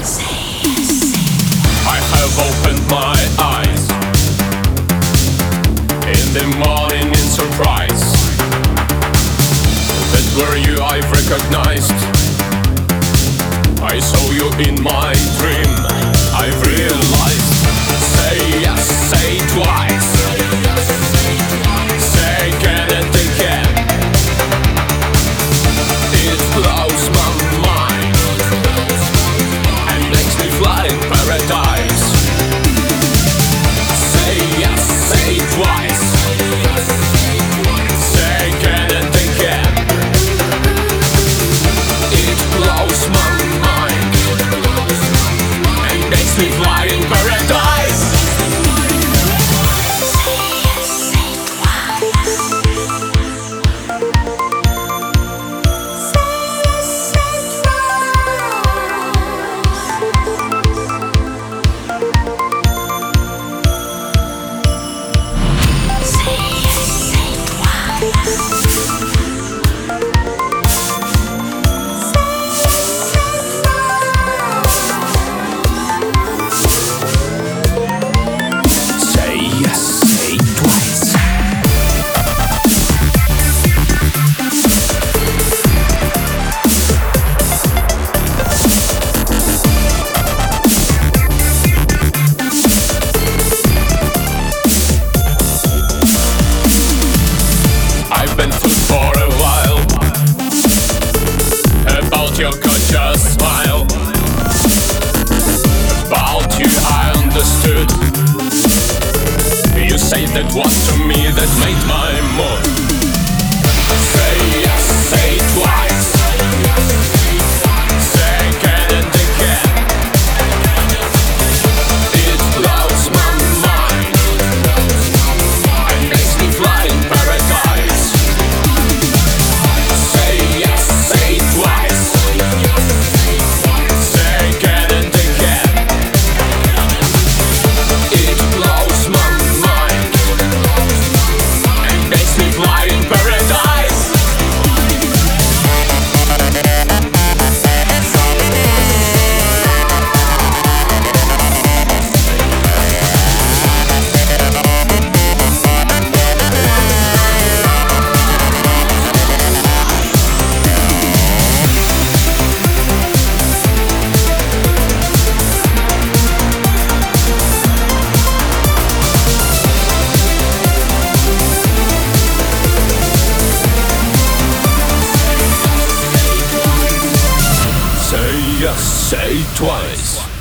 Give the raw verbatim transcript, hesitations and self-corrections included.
I have opened my eyes in the morning in surprise. That were you I've recognized. I saw you in my dream. I've realized. Say yes, say twice. Say again and again. It blows my mind and makes me fly in paradise. Say yes, say twice. Say again and again. It blows my mind and makes me fly in paradise. Your gorgeous smile. About you I understood. You said that was to me that made my mood. Say yes, say twice. Say again and again. It blows my mind and makes me fly in paradise. Say yes, say twice. Say yes, say twice.